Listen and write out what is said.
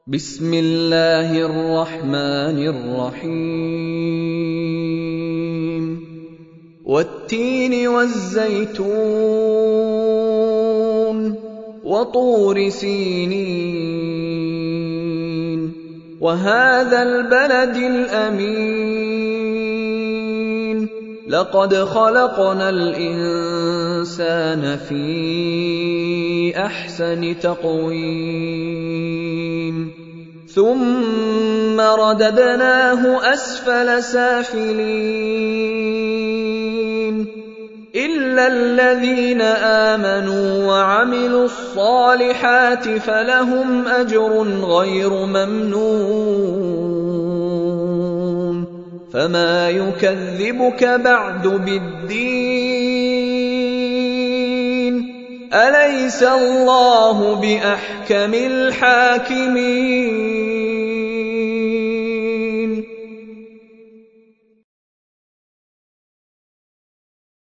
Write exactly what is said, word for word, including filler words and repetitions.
بسم الله الرحمن الرحيم والتين والزيتون وطور سينين وهذا البلد الأمين لقد خلقنا الإنسان في أحسن تقويم ثم رددناه أسفل سافلين إلا الذين آمنوا وعملوا الصالحات فلهم أجر غير ممنون فما يكذبك بعد بالدين أليس الله بأحكم الحاكمين